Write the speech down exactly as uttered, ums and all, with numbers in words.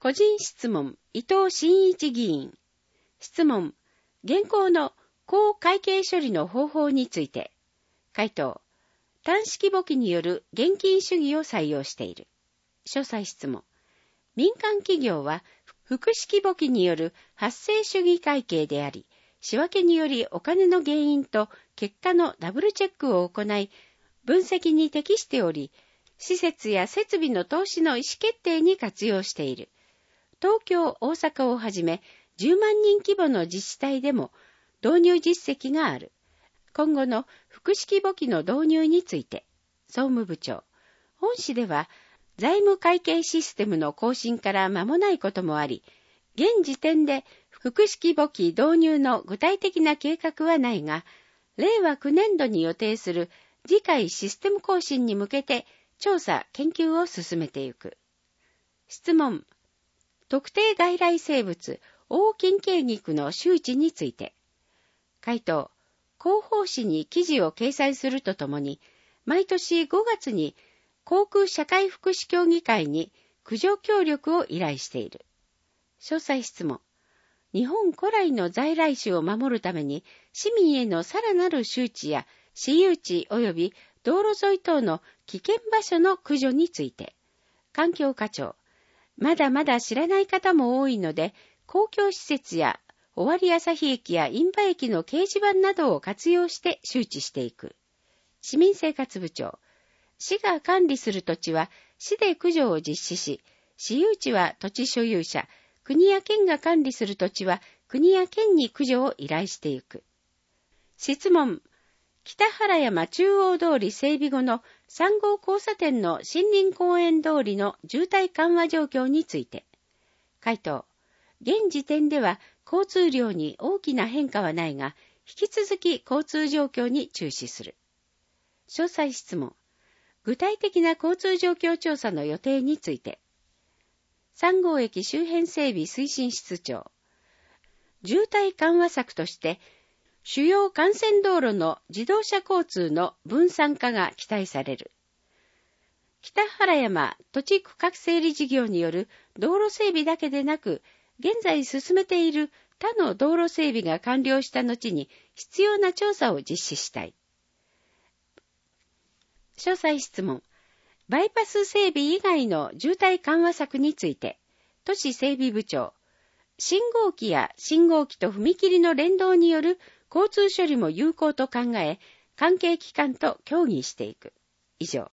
個人質問、伊藤真一議員。質問、現行の公会計処理の方法について。回答、単式簿記による現金主義を採用している。詳細質問、民間企業は複式簿記による発生主義会計であり、仕分けによりお金の原因と結果のダブルチェックを行い、分析に適しており、施設や設備の投資の意思決定に活用している。東京、大阪をはじめじゅうまんにん規模の自治体でも導入実績がある。今後の複式簿記の導入について、総務部長、本市では財務会計システムの更新から間もないこともあり、現時点で複式簿記導入の具体的な計画はないが、れいわきゅうねんどに予定する次回システム更新に向けて調査・研究を進めていく。質問、特定外来生物、オオキンケイギクの周知について。回答、広報誌に記事を掲載するとともに、毎年ごがつに航空社会福祉協議会に駆除協力を依頼している。詳細質問、日本古来の在来種を守るために市民へのさらなる周知や私有地及び道路沿い等の危険場所の駆除について。環境課長、まだまだ知らない方も多いので、公共施設や尾張旭駅や印旛駅の掲示板などを活用して周知していく。市民生活部長、市が管理する土地は市で駆除を実施し、私有地は土地所有者、国や県が管理する土地は国や県に駆除を依頼していく。質問、北原山中央通り整備後のさんごう交差点の森林公園通りの渋滞緩和状況について。回答、現時点では交通量に大きな変化はないが、引き続き交通状況に注視する。詳細質問、具体的な交通状況調査の予定について。さんごう駅周辺整備推進室長、渋滞緩和策として、主要幹線道路の自動車交通の分散化が期待される。北原山土地区画整理事業による道路整備だけでなく、現在進めている他の道路整備が完了した後に必要な調査を実施したい。詳細質問、バイパス整備以外の渋滞緩和策について、都市整備部長、信号機や信号機と踏切の連動による交通処理も有効と考え、関係機関と協議していく。以上。